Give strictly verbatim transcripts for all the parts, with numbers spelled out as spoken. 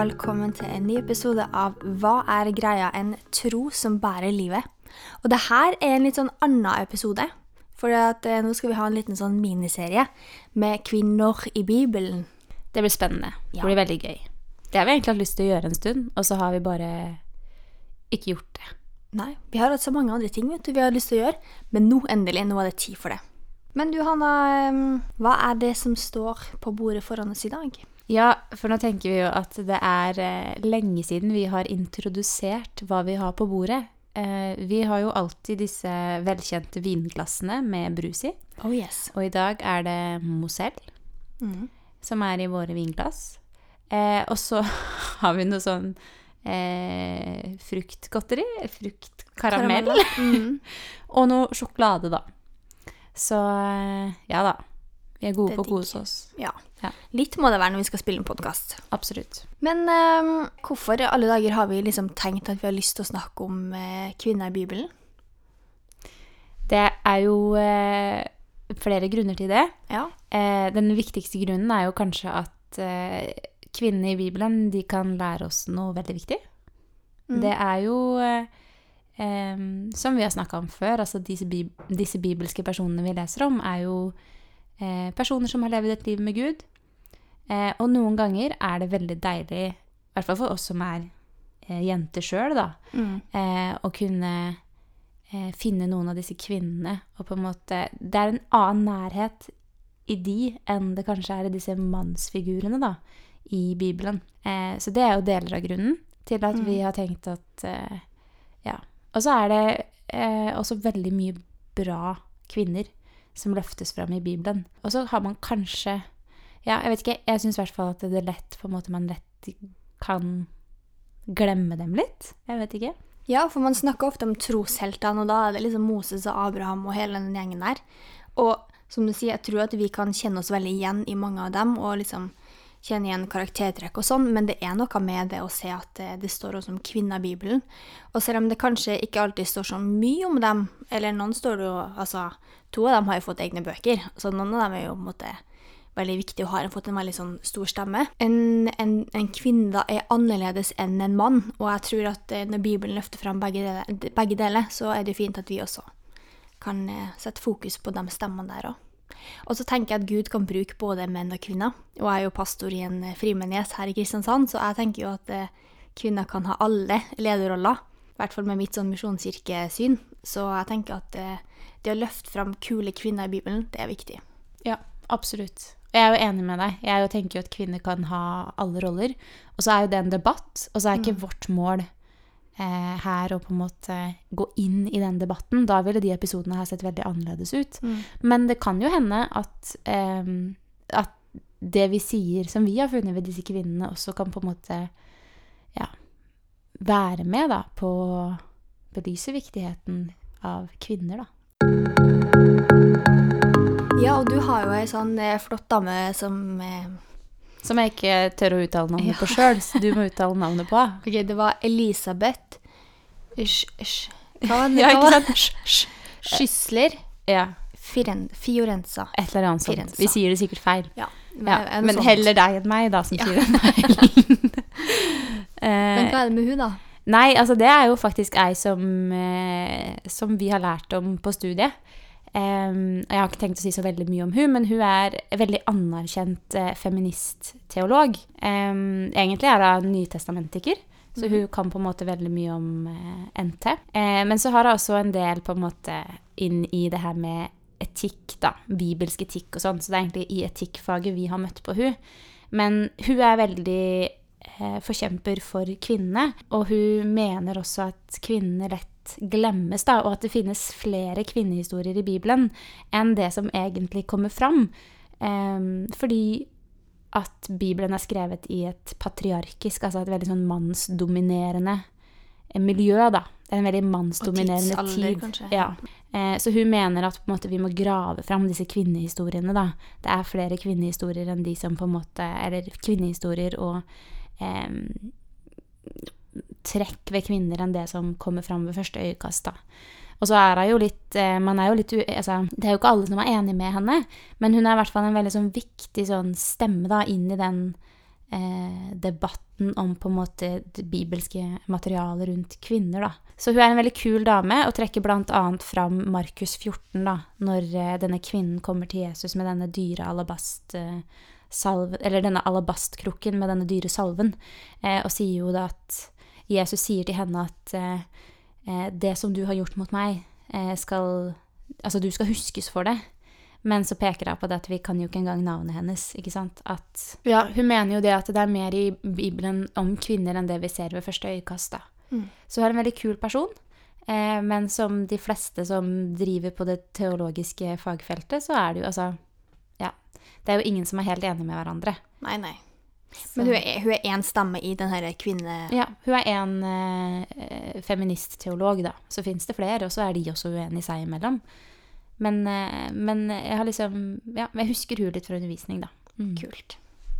velkommen til en ny episode av Hva er greia? En tro som bærer livet. Og det her er en litt sånn annen episode, for at, eh, nå skal vi ha en liten sånn miniserie med kvinner i Bibelen. Det blir spennende. Det Ja. blir veldig gøy. Det har vi egentlig hatt lyst til å gjøre en stund, og så har vi bare ikke gjort det. Nei, vi har hatt så mange andre ting vet du, vi har lyst til å gjøre, men nå endelig, nå er det tid for det. Men du Hanna, eh, hva er det som står på bordet foran oss i dag? Ja, for nå tenker vi jo at det er eh, lenge siden vi har introdusert hva vi har på bordet. Eh, vi har jo alltid disse velkjente vinglassene med brus i, Oh yes. og i dag er det Moselle, Mm. som er i våre vinglass. Eh, og så har vi noe sånn eh, fruktgodteri, fruktkaramell, Mm. og noe sjokolade da. Så eh, ja da, vi er gode Det er på å digg. kose oss. Ja. Ja. Litt må det være når vi skal spille en podcast. Absolutt. Men eh, hvorfor i alle dager har vi liksom tenkt at vi har lyst til å snakke om eh, kvinner i Bibelen? Det er jo eh, flere grunner til det. Ja. Eh, den viktigste grunnen er jo kanskje at eh, kvinnene i Bibelen, de kan lære oss noe veldig viktig. Mm. Det er jo, eh, eh, som vi har snakket om før, altså disse, bib disse bibelske personene vi leser om, er jo eh, personer som har levd et liv med Gud. Eh, og noen ganger er det veldig deilig, i hvert fall for oss som er eh, jenter selv da, Mm. eh, å kunne eh, finne noen av disse kvinnene, og på en måte, det er en annen nærhet i de enn det kanskje er i disse mannsfigurene da, i Bibelen. Eh, så det er jo deler av grunnen til at Mm. vi har tenkt at, eh, ja. Og så er det eh, også veldig mye bra kvinner som løftes frem i Bibelen. Og så har man kanskje, ja, jeg vet ikke, jeg synes i hvert fall at det er lett, på en måte man lett kan glemme dem litt. Jeg vet ikke. Ja, for man snakker ofte om trosheltene, og da er det liksom Moses og Abraham og hele den gjengen der. Og som du sier, jeg tror at vi kan kjenne oss veldig igjen i mange av dem, og liksom kjenne igjen karaktertrekk og sånn, men det er noe med det å se at det, det står også om kvinner i Bibelen. Og selv om det kanskje ikke alltid står så mye om dem, eller noen står det jo, altså, to av dem har jo fått egne bøker, så noen av dem er jo på en måte veldig viktig og har fått en veldig sånn stor stemme. En, en, en kvinne da er annerledes enn en mann, og jeg tror at eh, når Bibelen løfter frem begge deler, begge deler, så er det fint at vi også kan eh, sette fokus på de stemmene der også. Og så tenker jeg at Gud kan bruke både menn og kvinner, og jeg er jo pastor i en frimenighet her i Kristiansand, så jeg tenker jo at eh, kvinner kan ha alle lederroller, i hvert fall med mitt sånn misjonskirkesyn, så jeg tenker at eh, det å løfte frem kule kvinner i Bibelen, det er viktig. Ja, absolutt. Jeg er jo enig med deg. Jeg tenker jo at kvinner kan ha alle roller. Og så er jo det en debatt, og så er ikke Mm. vårt mål eh, her å på en måte gå inn i den debatten. Da ville de episodene her sett veldig annerledes ut. Mm. Men det kan jo hende at, eh, at det vi sier, som vi har funnet ved disse kvinnene, også kan på en måte ja, være med da, på å belyse viktigheten av kvinner da. Ja, og du har jo en sånn eh, flott dame som... Eh, Som jeg ikke tør å uttale navnet Ja. på selv, så du må uttale navnet på. ok, det var Elisabeth Sch, sch, hva var det? Ja, Hva ikke var sant? det? Sch, sch, Schüssler Ja, Firen, Fiorenza. et eller annet sånt. Firenze. Vi sier det sikkert feil. Ja, Ja, en men sånt. heller deg enn meg da, som Ja. sier det feil. Men eh, hva er det med hun da? nei, altså det er jo faktisk ei som, eh, som vi har lært om på studiet. Um, jeg har ikke tenkt å si så veldig mye om hun, men hun er veldig anerkjent eh, feministteolog. Um, egentlig er hun nytestamentiker, så hun kan på en måte veldig mye om eh, N T. Eh, men så har hun også en del på en måte inn i det her med etikk da, bibelsk etikk og sånn, så det er egentlig i etikkfaget vi har møtt på hun. Men hun er veldig eh, forkjemper for kvinnene, og hun mener også at kvinnene lett glemmes da, og at det finnes flere kvinnehistorier i Bibelen enn det som egentlig kommer fram. Um, fordi at Bibelen er skrevet i et patriarkisk, altså et veldig sånn mannsdominerende miljø da. Det er en veldig mannsdominerende Og tidsalder, tid. kanskje. Ja. Eh, så hun mener at på en måte, vi må grave fram disse kvinnehistoriene da. Det er flere kvinnehistorier enn de som på en måte, eller kvinnehistorier og eh, trekk ved kvinner enn det som kommer fram ved første øyekast da. Og så er hun jo litt, eh, man er jo litt, altså, det er jo ikke alle som er enig med henne, men hun er i hvert fall en veldig sånn viktig sånn stemme da, inn i den eh, debatten om på en måte det bibelske materialet rundt kvinner, da. Så hun er en veldig kul dame, og trekker blant annet fram Markus fjorten, da, når eh, denne kvinnen kommer til Jesus med denne dyre alabast eh, salven, eller denne alabastkrukken med denne dyre salven, eh, og sier jo da at Jesus sier til henne at eh, det som du har gjort mot meg, eh, skal, altså du skal huskes for det. Men så peker jeg på det at vi kan jo ikke engang navnet hennes, ikke sant? At, ja, hun mener jo det at det er mer i Bibelen om kvinner enn det vi ser ved første øyekast, da. Mm. Så hun er en veldig kul person, eh, men som de fleste som driver på det teologiske fagfeltet, så er det jo, altså, ja, det er jo ingen som er helt enige med hverandre. Nei, nei. Så. Men hun er, hun er en stamme i den her kvinne... Ja, hun er en eh, feministteolog, da. Så finnes det flere, og så er de også uenige seg imellom. Men, eh, men jeg har liksom... Ja, jeg husker hun litt fra undervisning, da. Mm. Kult.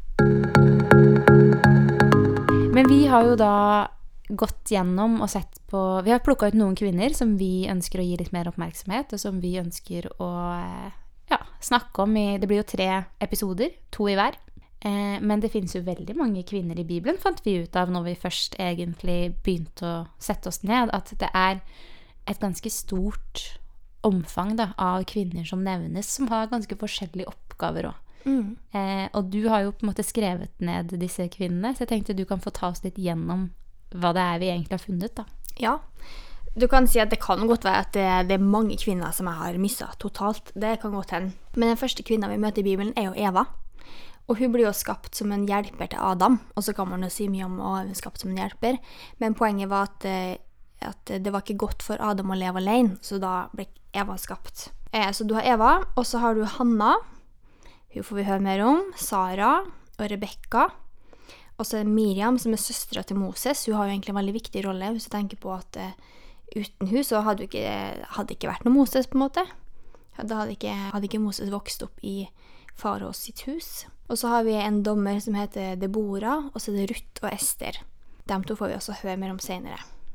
Men vi har jo da gått gjennom og sett på... Vi har plukket ut noen kvinner som vi ønsker å gi litt mer oppmerksomhet, og som vi ønsker å ja, snakke om i... Det blir jo tre episoder, to i hver. Eh, men det finnes jo veldig mange kvinner i Bibelen, fant vi ut av når vi først egentlig begynte å sette oss ned, at det er et ganske stort omfang da, av kvinner som nevnes, som har ganske forskjellige oppgaver også. Mm. Eh, og du har jo på en måte skrevet ned disse kvinnene, så jeg tenkte du kan få ta oss litt gjennom hva det er vi egentlig har funnet, da. Ja, du kan si at det kan godt være at det, det er mange kvinner som jeg har misset totalt. Det kan godt hende. Men den første kvinnen vi møter i Bibelen er jo Eva. Og hun blir jo skapt som en hjelper til Adam, og så kan man jo si mye om å være skapt som en hjelper. Men poenget var at, at det var ikke godt for Adam å leve alene, så da ble Eva skapt. Eh, så du har Eva, og så har du Hanna, hun får vi høre mer om, Sara og Rebekka. Og så er det Miriam, som er søstra til Moses. Hun har jo egentlig en veldig viktig rolle, hvis du tenker på at uh, uten hun så hadde det ikke, hadde ikke vært noe Moses, på en måte. Da hadde ikke, hadde ikke Moses vokst opp i Faraos sitt hus. Og så har vi en dommer som heter Deborah, og så er det Ruth og Ester. Dem to får vi også høre mer om senere.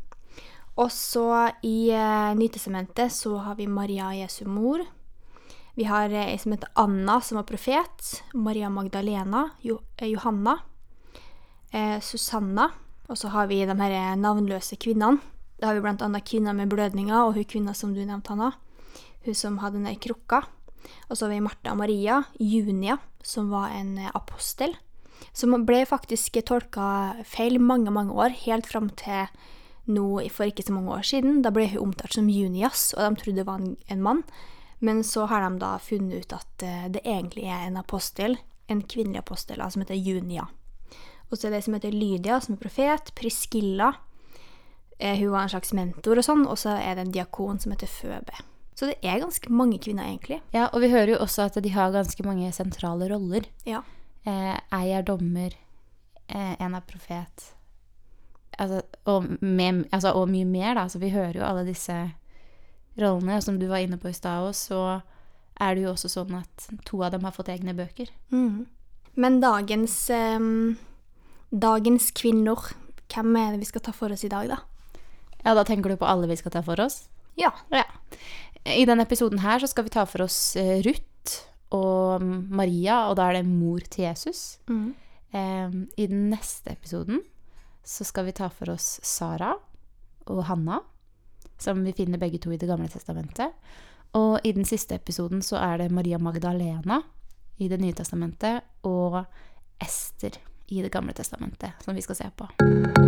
Og så i uh, Nytestamentet så har vi Maria Jesu mor. Vi har uh, en som heter Anna, som var profet. Maria Magdalena, jo, uh, Johanna, uh, Susanna. Og så har vi de her navnløse kvinnene. Da har vi blant annet kvinner med blødninger, og hun kvinner som du nevnte, Hanna. Hun som hadde den der krukka. Og så har vi Martha og Maria, Junia, som var en apostel, som ble faktisk tolket feil mange, mange år, helt frem til nå, for ikke så mange år siden. Da ble hun omtalt som Junias, og de trodde det var en, en mann. Men så har de da funnet ut at uh, det egentlig er en apostel, en kvinnelig apostel, som heter Junia. Og så er det som heter Lydia, som er profet, Priscilla, uh, hun var en slags mentor og sånn, og så er det en diakon som heter Føbe. Så det er ganske mange kvinner, egentlig. Ja, og vi hører jo også at de har ganske mange sentrale roller. Ja. Eh, ei er dommer, eh, en er profet, altså, og, med, altså, og mye mer, da. Så vi hører jo alle disse rollene, og som du var inne på i stad også, så er det jo også sånn at to av dem har fått egne bøker. Mm. Men dagens, um, dagens kvinner, hvem er det vi skal ta for oss i dag, da? Ja, da tenker du på alle vi skal ta for oss? Ja. Ja. I denne episoden her så skal vi ta for oss Ruth og Maria, og da er det mor til Jesus. Mm. Um, I den neste episoden så skal vi ta for oss Sara og Hanna, som vi finner begge to i Det gamle testamentet. Og i den siste episoden så er det Maria Magdalena i Det nye testamentet, og Ester i Det gamle testamentet, som vi skal se på.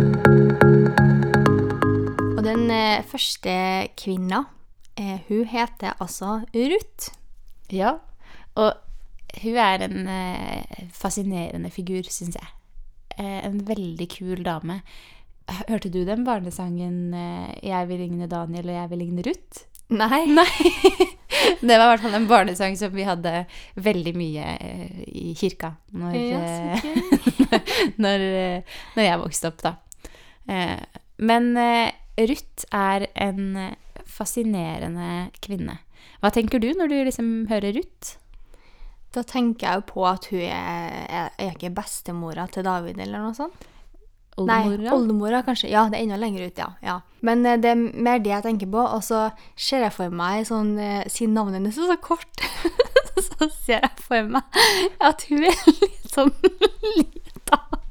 Og den eh, første kvinna, eh, hun heter altså Ruth. Ja, og hun er en eh, fascinerende figur, synes jeg. Eh, en veldig kul dame. Hørte du den barnesangen eh, «Jeg vil ligne Daniel og jeg vil ligne Ruth»? Nei. Nei. Det var i hvert fall en barnesang som vi hadde veldig mye eh, i kirka når, ja, eh, når, eh, når jeg vokste opp, da. Eh, men eh, Ruth er en fascinerende kvinne. Hva tenker du når du liksom hører Ruth? Da tenker jeg jo på at hun er, er, er ikke bestemora til David eller noe sånt. Oldemora? Nei, oldemora kanskje. Ja, det er enda lenger ut, ja. ja. Men uh, det er mer det jeg tenker på, og så ser jeg for meg sånn, uh, siden navnet hennes er så kort, så ser jeg for meg at hun er litt sånn lita.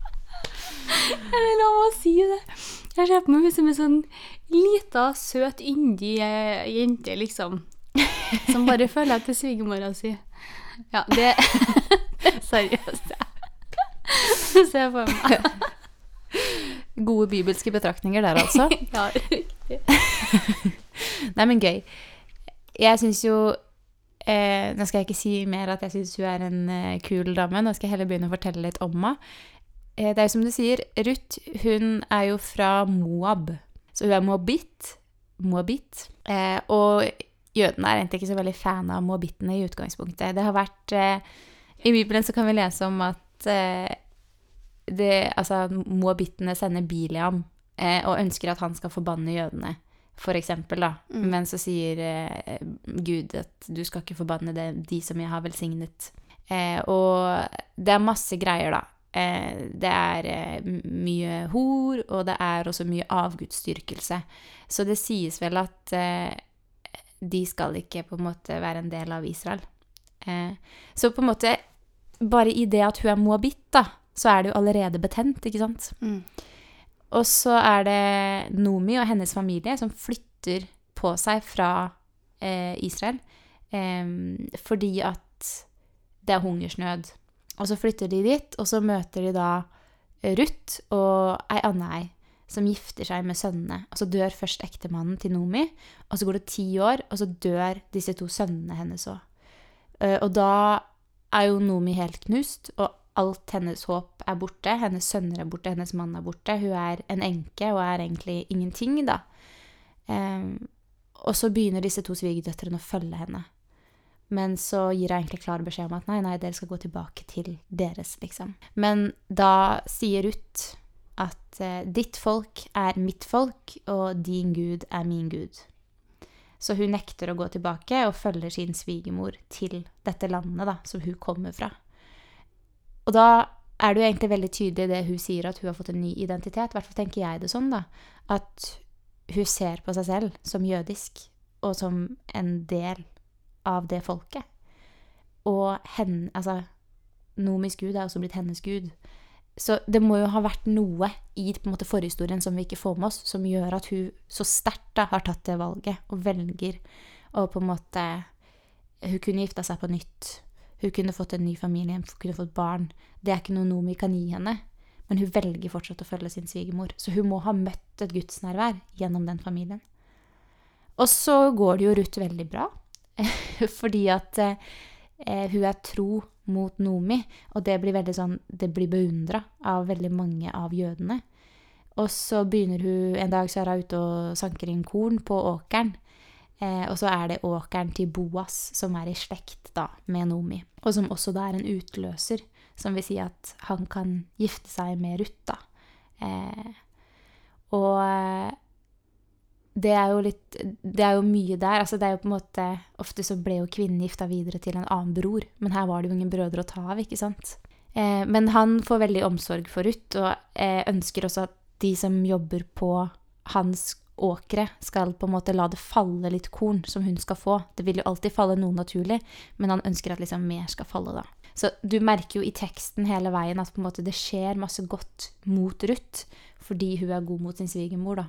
Eller la meg si det. Jeg ser på meg som en sånn lita, søt, yndig eh, jente, liksom. Som bare følger etter svigermora si. Ja, det seriøst. Se på meg. Gode bibelske betraktninger der, altså. Ja, riktig. Nei, men gøy. Jeg synes jo, eh, nå skal jeg ikke si mer at jeg synes hun er en eh, kul dame, nå skal jeg heller begynne å fortelle litt om henne. Eh, det er jo som du sier, Ruth, hun er jo fra Moab, så hun er Moabit, Moabit, eh, og jødene er egentlig ikke så veldig fan av Moabittene i utgangspunktet. Det har vært, eh, i Bibelen så kan vi lese om at eh, det, altså, Moabittene sender Bileam eh, og ønsker at han skal forbanne jødene, for eksempel da. Mm. Men så sier eh, Gud at du skal ikke forbanne det, de som jeg har velsignet. Eh, og det er masse greier da. Eh, det er eh, mye hor, og det er også mye avgudsdyrkelse. Så det sies vel at eh, de skal ikke på en måte være en del av Israel. Eh, så på en måte, bare i det at hun er moabitt da, så er det jo allerede betent, ikke sant? Mm. Og så er det Nomi og hennes familie som flytter på seg fra eh, Israel, eh, fordi at det er hungersnød. Og så flytter de dit, og så møter de da Ruth og ei anna ei, som gifter seg med sønnene. Og så dør først ektemannen til Nomi, og så går det ti år, og så dør disse to sønnene hennes også. Eh, og da er jo Nomi helt knust, og alt hennes håp er borte, hennes sønner er borte, hennes mann er borte, hun er en enke og er egentlig ingenting da. Um, og så begynner disse to svigerdøtrene å følge henne. Men så gir hun egentlig klar beskjed om at nei, nei, dere skal gå tilbake til deres, liksom. Men da sier Ruth at uh, ditt folk er mitt folk, og din Gud er min Gud. Så hun nekter å gå tilbake og følger sin svigermor til dette landet da, som hun kommer fra. Og da er det jo egentlig veldig tydelig det hun sier, at hun har fått en ny identitet. I hvert fall tenker jeg det sånn da, at hun ser på seg selv som jødisk, og som en del av det folket. Og henne, altså, Nomis Gud er også blitt hennes Gud. Så det må jo ha vært noe i på en måte forhistorien som vi ikke får med oss, som gjør at hun så sterkt da har tatt det valget, og velger å på en måte, hun kunne gifta seg på nytt. Hun kunne fått en ny familie, hun kunne fått barn. Det er ikke noe Nomi kan gi henne, men hun velger fortsatt å følge sin svigermor. Så hun må ha møtt et gudsnærvær gjennom den familien. Og så går det jo Ruth veldig bra, fordi at eh, hun er tro mot Nomi, og det blir veldig sånn, det blir beundret av veldig mange av jødene. Og så begynner hun, en dag så er hun ute og sanker inn korn på åkeren, Eh, og så er det åkeren til Boas som er i slekt da, med Nomi. Og som også da er en utløser, som vil si at han kan gifte seg med Ruth da. Eh, og det er jo litt, det er jo mye der. Altså det er jo på en måte, ofte så ble jo kvinnen gifta videre til en annen bror, men her var det jo ingen brødre å ta av, ikke sant? Eh, men han får veldig omsorg for Ruth, og eh, ønsker også at de som jobber på hans åkre skal på en måte la det falle litt korn som hun skal få. Det vil jo alltid falle noe naturlig, men han ønsker at liksom mer skal falle da. Så du merker jo i teksten hele veien at på en måte det skjer masse godt mot Ruth, fordi hun er god mot sin svigermor da.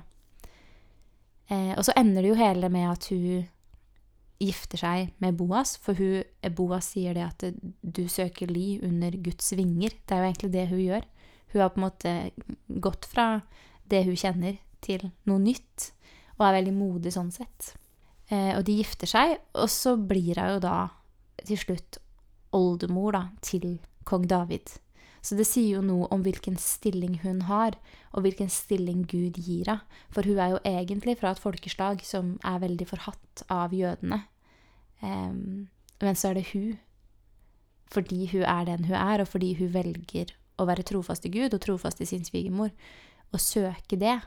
Eh, og så ender det jo hele med at hun gifter seg med Boas, for hun, Boas sier det at du søker ly under Guds vinger. Det er jo egentlig det hun gjør. Hun har på en måte gått fra det hun kjenner til noe nytt, og er veldig modig sånn sett. Eh, og de gifter seg, og så blir hun jo da til slutt oldemor da, til kong David. Så det sier jo noe om hvilken stilling hun har, og hvilken stilling Gud gir henne. For hun er jo egentlig fra et folkeslag som er veldig forhatt av jødene. Eh, men så er det hun, fordi hun er den hun er, og fordi hun velger å være trofast til Gud, og trofast til sin svigermor, og søke det,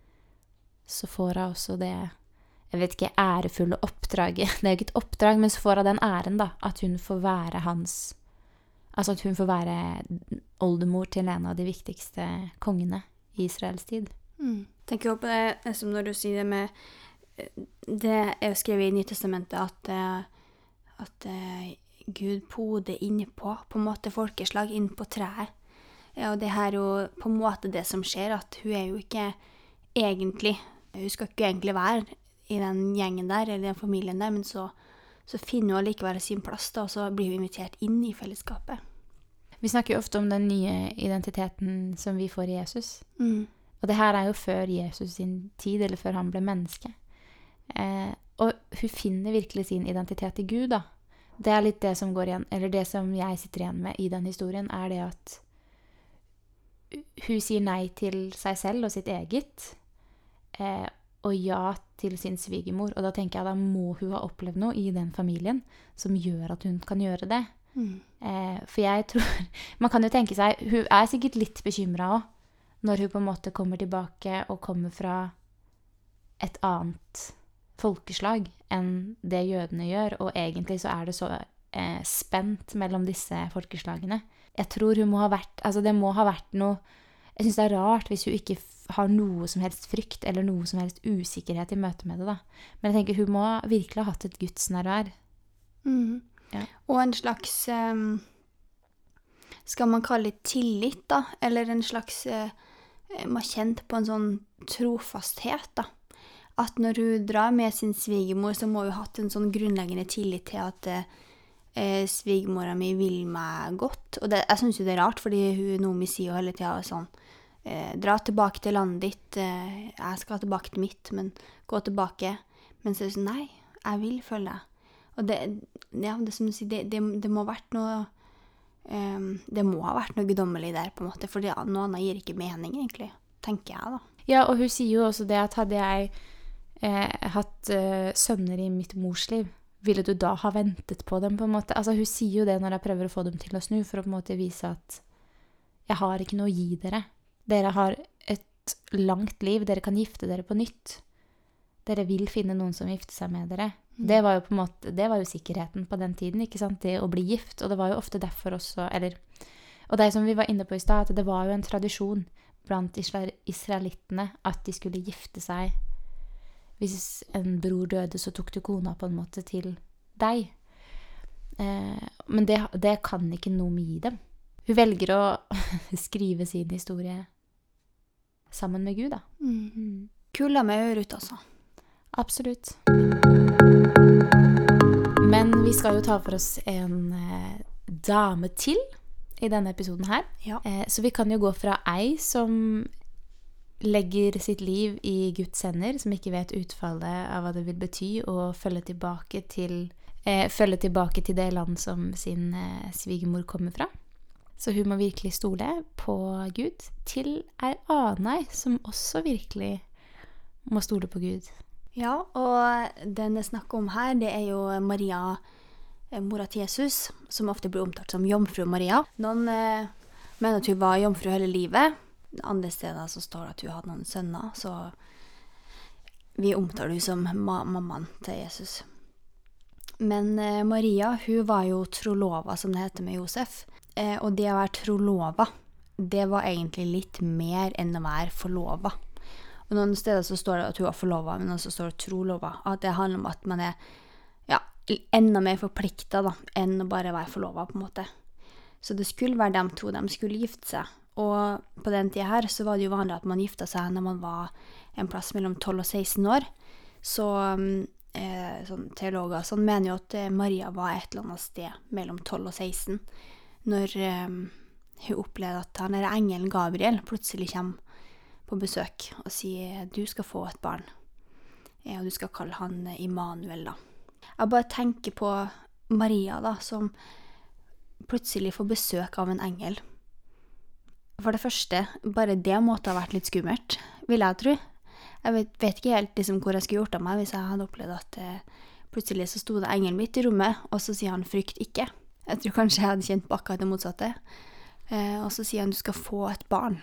så får hun også det, jeg vet ikke, ærefulle oppdraget. Det er jo ikke et oppdrag, men så får hun den æren da, at hun får være hans, altså at hun får være oldemor til en av de viktigste kongene i Israels tid. Mm. Tenker jo på det, det som når du sier det med, det er jo skrevet i Nytestamentet at, at Gud poder innpå, på en måte folkeslag innpå treet. Ja, og det her er jo på en måte det som skjer, at hun er jo ikke egentlig, hun skal ikke egentlig være i den gjengen der, eller den familien der, men så, så finner hun allikevel sin plass da, og så blir hun invitert inn i fellesskapet. Vi snakker jo ofte om den nye identiteten som vi får i Jesus. Mm. Og det her er jo før Jesus sin tid, eller før han ble menneske. Eh, og hun finner virkelig sin identitet i Gud da. Det er litt det som går igjen, eller det som jeg sitter igjen med i den historien, er det at hun sier nei til seg selv og sitt eget, eh, og ja til sin svigermor. Og da tenker jeg, da må hun ha opplevd noe i den familien som gjør at hun kan gjøre det. Mm. Eh, for jeg tror, man kan jo tenke seg, hun er sikkert litt bekymret også, når hun på en måte kommer tilbake og kommer fra et annet folkeslag enn det jødene gjør, og egentlig så er det så eh, spent mellom disse folkeslagene. Jeg tror hun må ha vært, altså det må ha vært noe, jeg synes det er rart hvis hun ikke har noe som helst frykt, eller noe som helst usikkerhet i møte med det da. Men jeg tenker hun må virkelig ha hatt et gudsnærvær. Mm. Ja. Og en slags, um, skal man kalle det tillit da, eller en slags, uh, man har kjent på en sånn trofasthet da. At når hun drar med sin svigermor, så må hun ha hatt en sånn grunnleggende tillit til at eh, svigermora mi vil meg godt. Og det, jeg synes jo det er rart, fordi hun Nomi sier jo hele tiden sånn, eh, dra tilbake til landet ditt, eh, jeg skal tilbake til mitt, men gå tilbake. Men så er det sånn, nei, jeg vil følge deg. Og det, ja, det, som du sier, det, det, det må ha vært noe, um, det må ha vært noe guddommelig der på en måte, for det, noe annet gir ikke mening egentlig, tenker jeg da. Ja, og hun sier jo også det at hadde jeg Eh, hatt eh, sønner i mitt mors liv, ville du da ha ventet på dem på en måte? Altså hun sier jo det når jeg prøver å få dem til å snu, for å på en måte vise at jeg har ikke noe å gi dere. Dere har et langt liv, dere kan gifte dere på nytt. Dere vil finne noen som gifter seg med dere. Mm. Det var jo på en måte, det var jo sikkerheten på den tiden, ikke sant? Det å bli gift, og det var jo ofte derfor også, eller, og det som vi var inne på i sted, at det var jo en tradisjon blant israelittene at de skulle gifte seg. Hvis en bror døde, så tok du kona på en måte til deg. Eh, men det, det kan ikke noe med gi dem. Hun velger å skrive sin historie sammen med Gud, da. Mm. Mm. Kula med øret ut, altså. Absolutt. Men vi skal jo ta for oss en eh, dame til i denne episoden her. Ja. Eh, så vi kan jo gå fra ei som legger sitt liv i Guds hender, som ikke vet utfallet av hva det vil bety, og følge tilbake til, eh, følge tilbake til det land som sin eh, svigermor kommer fra. Så hun må virkelig stole på Gud, til ei annen som også virkelig må stole på Gud. Ja, og den jeg snakker om her, det er jo Maria, mora til Jesus, som ofte blir omtalt som jomfru Maria. Noen eh, mener at hun var jomfru hele livet. Andre steder så står det at hun hadde noen sønner, så vi omtaler hun som ma- mammaen til Jesus. Men eh, Maria, hun var jo trolova, som det heter med Josef. Eh, og det å være trolova, det var egentlig litt mer enn å være forlova. Og noen steder så står det at hun var forlova, men også står det trolova. At det handler om at man er ja, enda mer forpliktet da, enn å bare være forlova på en måte. Så det skulle være dem to, de skulle gifte seg. Og på den tiden her så var det jo vanlig at man gifta seg når man var en plass mellom tolv og seksten år. Så eh, sånn, teologer sånn, mener jo at Maria var et eller annet sted mellom tolv og seksten, når eh, hun opplevde at han er engelen Gabriel plutselig kommer på besøk og sier du skal få et barn, ja, og du skal kalle han Immanuel da. Jeg bare tenker på Maria da, som plutselig får besøk av en engel. For det første, bare det måtte ha vært litt skummelt, vil jeg tro. Jeg vet, vet ikke helt liksom, hvor jeg skulle gjort av meg hvis jeg hadde opplevd at eh, plutselig så stod det engelen mitt i rommet, og så sier han frykt ikke. Jeg tror kanskje jeg hadde kjent på akkurat det motsatte. Eh, og så sier han du skal få et barn.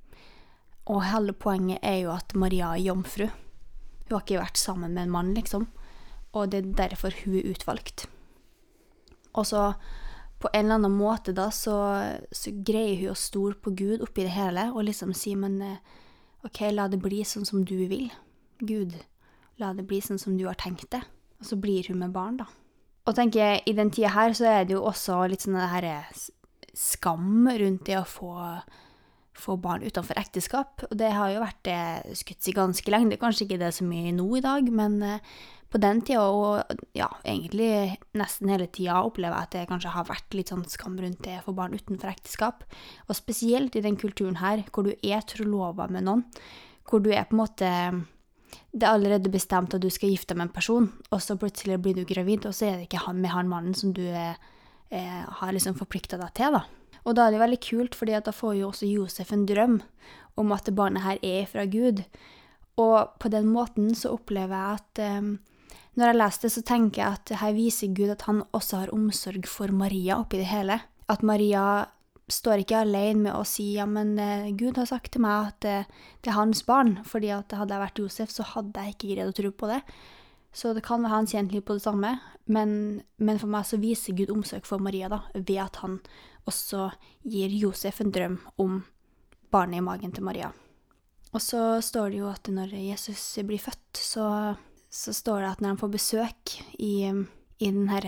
Og hele poenget er jo at Maria er jomfru. Hun har ikke vært sammen med en mann, liksom. Og det er derfor hun er utvalgt. Og så på en eller annen måte da, så, så greier hun å stole på Gud oppi det hele, og liksom si, men ok, la det bli sånn som du vil. Gud, la det bli sånn som du har tenkt det. Og så blir hun med barn da. Og tenker jeg, i den tiden her så er det jo også litt sånn det her skam rundt det å få, få barn utenfor ekteskap. Og det har jo vært det skutt i ganske lenge. Det er kanskje ikke det så mye nå i dag, men på den tida, og ja, egentlig nesten hele tida opplever jeg at det kanskje har vært litt sånn skam rundt det å få barn utenfor ekteskap. Og spesielt i den kulturen her, hvor du er trolovet med noen, hvor du er på en måte, det er allerede bestemt at du skal gifte med en person, og så plutselig blir du gravid, og så er det ikke han med han mannen som du er, eh, har liksom forpliktet deg til da. Og da er det veldig kult, fordi at da får jo også Josef en drøm om at det barnet her er fra Gud. Og på den måten så opplever jeg at eh, når jeg leser det, så tenker jeg at her viser Gud at han også har omsorg for Maria oppi det hele. At Maria står ikke alene med å si, ja, men eh, Gud har sagt til meg at eh, det er hans barn, fordi at hadde jeg vært Josef, så hadde jeg ikke greid å tro på det. Så det kan være han kjent litt på det samme, men, men for meg så viser Gud omsorg for Maria da, ved at han også gir Josef en drøm om barnet i magen til Maria. Og så står det jo at når Jesus blir født, så, så står det at når han får besøk i, i den her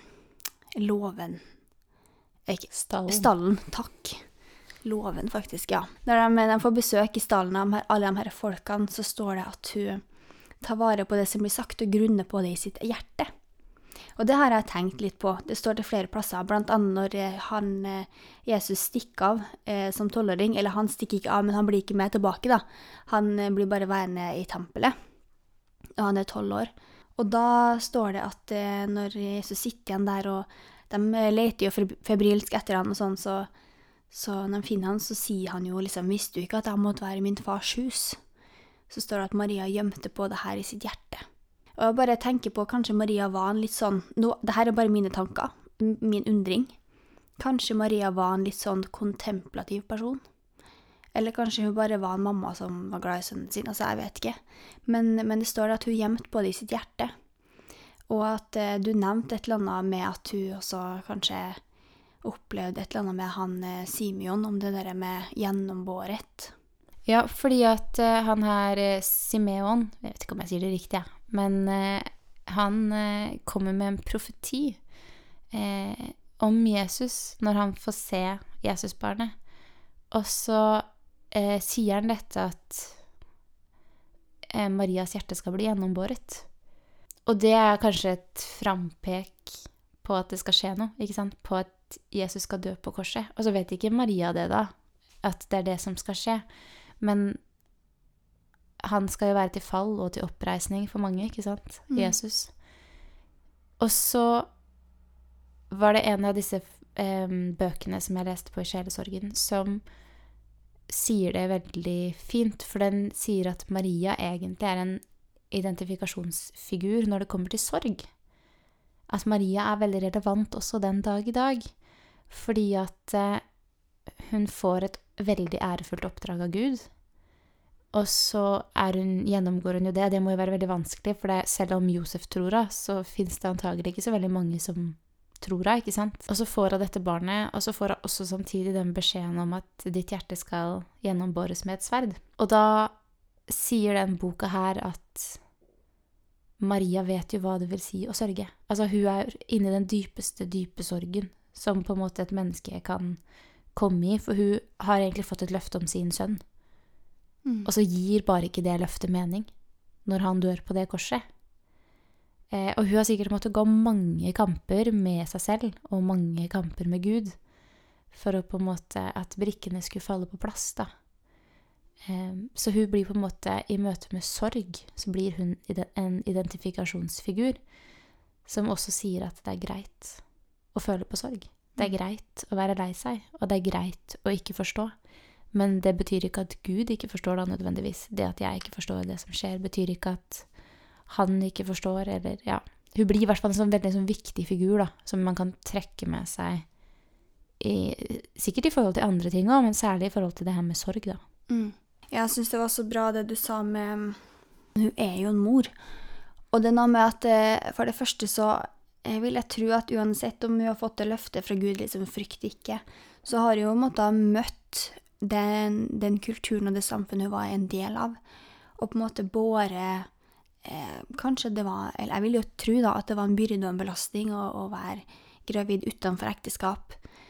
loven, ikke, Stallen. Stallen, takk. Loven, faktisk, ja. Når de, de får besøk i stallen av alle de her folkene, så står det at hun tar vare på det som blir sagt, og grunner på det i sitt hjerte. Og det har jeg tenkt litt på. Det står til flere plasser, blant annet når han, Jesus stikker av eh, som tolvåring, eller han stikker ikke av, men han blir ikke med tilbake da. Han eh, blir bare værende i tempelet, og han er tolv år. Og da står det at eh, når Jesus sitter igjen der, og de leter jo febrilsk etter han og sånn, så, så når de finner han, så sier han jo liksom, visste du ikke at jeg måtte være i min fars hus? Så står det at Maria gjemte på det her i sitt hjerte. Og jeg bare tenker på, kanskje Maria var en litt sånn, nå, det her er bare mine tanker, min undring. Kanskje Maria var en litt sånn kontemplativ person. Eller kanskje hun bare var en mamma som var glad i sønnen sin, altså jeg vet ikke. Men, men det står at hun gjemte på det i sitt hjerte. Og at eh, du nevnte et eller annet med at hun også kanskje opplevde et eller annet med han eh, Simeon, om det der med gjennombåret. Ja, fordi at uh, han her, uh, Simeon, jeg vet ikke om jeg sier det riktig, ja, men uh, han uh, kommer med en profeti uh, om Jesus når han får se Jesusbarnet. Og så uh, sier han dette at uh, Marias hjerte skal bli gjennombåret. Og det er kanskje et frampek på at det skal skje noe, ikke sant? På at Jesus skal dø på korset. Og så vet ikke Maria det da, at det er det som skal skje. Men han skal jo være til fall og til oppreisning for mange, ikke sant? Mm. Jesus. Og så var det en av disse eh, bøkene som jeg leste på i Sjelesorgen, som sier det veldig fint, for den sier at Maria egentlig er en identifikasjonsfigur når det kommer til sorg. At Maria er veldig relevant også den dag i dag, fordi at eh, hun får et veldig ærefullt oppdrag av Gud, og så er hun, gjennomgår hun jo det. Det må jo være veldig vanskelig, for det, selv om Josef tror det, så finnes det antagelig ikke så veldig mange som tror det, ikke sant? Og så får hun dette barnet, og så får hun også samtidig den beskjeden om at ditt hjerte skal gjennombåres med et sverd. Og da sier den boka her at Maria vet jo hva det vil si å sørge. Altså hun er inne i den dypeste, dype sorgen, som på en måte et menneske kan komme i, for hun har egentlig fått et løfte om sin sønn. Mm. Og så gir bare ikke det løftet mening når han dør på det korset. Eh, og hun har sikkert måttet gå mange kamper med seg selv, og mange kamper med Gud, for å på en måte at brikkene skulle falle på plass da. Eh, så hun blir på en måte, i møte med sorg, så blir hun en identifikasjonsfigur, som også sier at det er greit å føle på sorg. Det er greit å være lei seg, og det er greit å ikke forstå. Men det betyr ikke at Gud ikke forstår det nødvendigvis. Det at jeg ikke forstår det som skjer, betyr ikke at han ikke forstår, eller ja. Hun blir i hvert fall en sånn veldig sånn viktig figur da, som man kan trekke med seg, i, sikkert i forhold til andre ting også, men særlig i forhold til det her med sorg da. Mm. Jeg synes det var så bra det du sa med, hun er jo en mor. Og det er noe med at for det første så jeg vil jeg tro at uansett om hun har fått det løftet fra Gud, liksom frykt ikke, så har hun jo måttet ha møtt den, den kulturen og det samfunnet hun var en del av, og på en måte båre, eh, kanskje det var, eller jeg vil jo tro da, at det var en byrde og en belastning å, å være gravid utenfor ekteskap,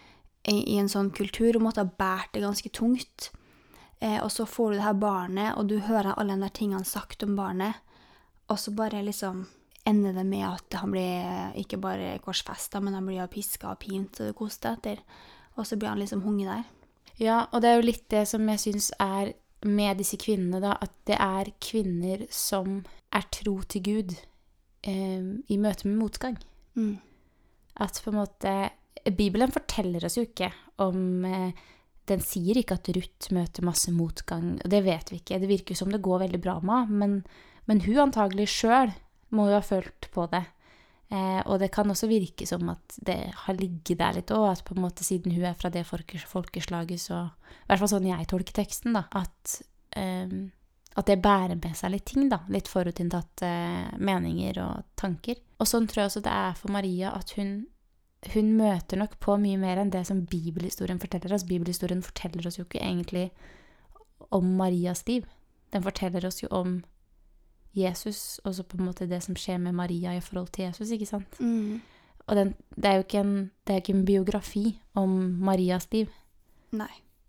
i, i en sånn kultur og måtte ha bært det ganske tungt. Eh, og så får du det her barnet, og du hører alle de der tingene sagt om barnet, og så bare liksom ender det med at han blir ikke bare korsfestet, men han blir jo pisket og pint, og det koster etter. Og så blir han liksom hunget der. Ja, og det er jo litt det som jeg synes er med disse kvinnene da, at det er kvinner som er tro til Gud eh, i møte med motgang. Mm. At på en måte, Bibelen forteller oss jo ikke om, eh, den sier ikke at Ruth møter masse motgang, og det vet vi ikke. Det virker som det går veldig bra med, men, men hun antagelig selv må jo ha følt på det. Eh, og det kan også virke som at det har ligget der litt også, at på en måte siden hun er fra det folkeslaget, så, i hvert fall sånn jeg tolker teksten da, at, eh, at det bærer med seg litt ting da, litt forutinntatte meninger og tanker. Og sånn tror jeg også det er for Maria, at hun, hun møter nok på mye mer enn det som bibelhistorien forteller oss. Bibelhistorien forteller oss jo ikke egentlig om Marias liv. Den forteller oss jo om Jesus, og så på en måte det som skjer med Maria i forhold til Jesus, ikke sant? Mm. Og den, det er jo ikke en, det er ikke en biografi om Marias liv. Nei.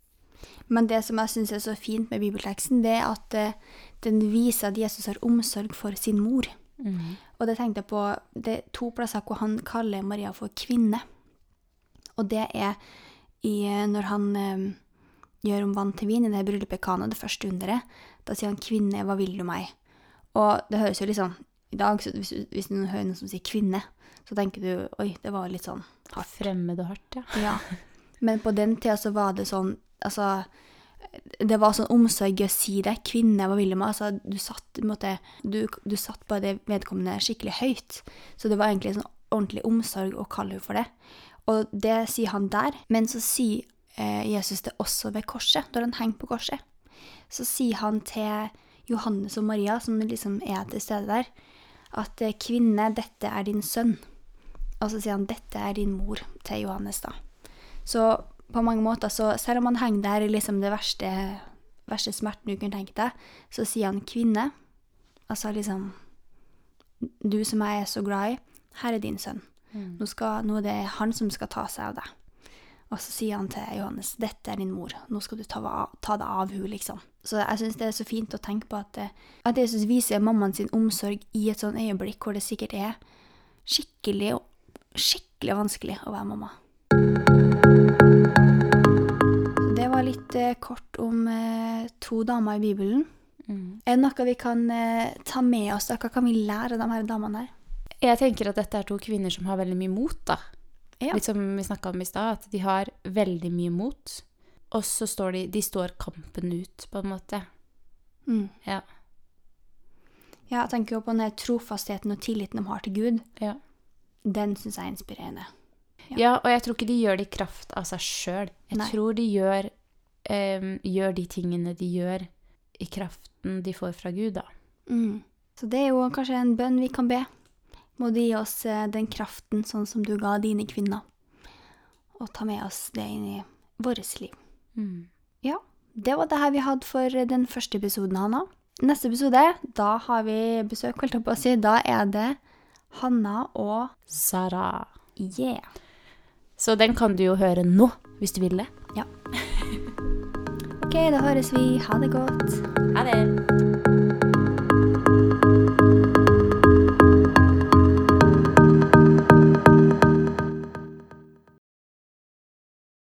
Men det som jeg synes er så fint med bibelteksten, det er at uh, den viser at Jesus har omsorg for sin mor. Mm. Og det tenkte jeg på, det er to plasser hvor han kaller Maria for kvinne. Og det er i, når han um, gjør om vann til vin i det bryllupet i Kana, det første underet. Da sier han, kvinne, hva vil du meg? Og det høres jo litt sånn, i dag, så hvis, hvis du hører noen som sier kvinne, så tenker du, oi, det var litt sånn hardt. Fremmed og hardt, ja. Ja, men på den tida så var det sånn, altså, det var sånn omsorg å si det, kvinne, hva vil du meg? Altså, du satt, på en måte, du, du satt på det vedkommende skikkelig høyt, så det var egentlig sånn ordentlig omsorg å kalle henne for det. Og det sier han der, men så sier eh, Jesus det også ved korset, når han henger på korset. Så sier han til Johannes og Maria, som liksom er til stede der, at kvinne, dette er din sønn. Og så sier han, dette er din mor til Johannes da. Så på mange måter, så selv om han henger der i liksom det verste, verste smerten du kan tenke deg, så sier han kvinne, altså liksom, du som jeg er så glad i, her er din sønn. Mm. Nå, skal, nå er det han som skal ta seg av deg. Og så sier han til Johannes, dette er din mor, nå skal du ta, ta det av henne, liksom. Så jeg synes det er så fint å tenke på at, at Jesus viser mammaen sin omsorg i et sånn øyeblikk, hvor det sikkert er skikkelig, skikkelig vanskelig å være mamma. Så det var litt eh, kort om eh, to damer i Bibelen. Mm. Er det noe vi kan eh, ta med oss, da? Hva kan vi lære av de her damene her? Jeg tenker at dette er to kvinner som har veldig mye mot da. Ja. Litt som vi snakket om i sted, at de har veldig mye mot, og så står de, de står kampen ut, på en måte. Mm. Ja. Ja, jeg tenker jo på den trofastheten og tilliten de har til Gud. Ja. Den synes jeg er inspirerende. Ja. Ja, og jeg tror ikke de gjør det i kraft av seg selv. Jeg Nei. tror de gjør, um, gjør de tingene de gjør i kraften de får fra Gud, da. Mm. Så det er jo kanskje en bønn vi kan be. Må du gi oss den kraften sånn som du ga dine kvinner, og ta med oss det inn i vårt liv. Mm. Ja, det var det her vi hadde for den første episoden, Hanna. Neste episode, da har vi besøk, holdt jeg på å si, da er det Hanna og Sara. Yeah. Så den kan du jo høre nå, hvis du vil det. Ja. Ok, da høres vi. Ha det godt. Ha det.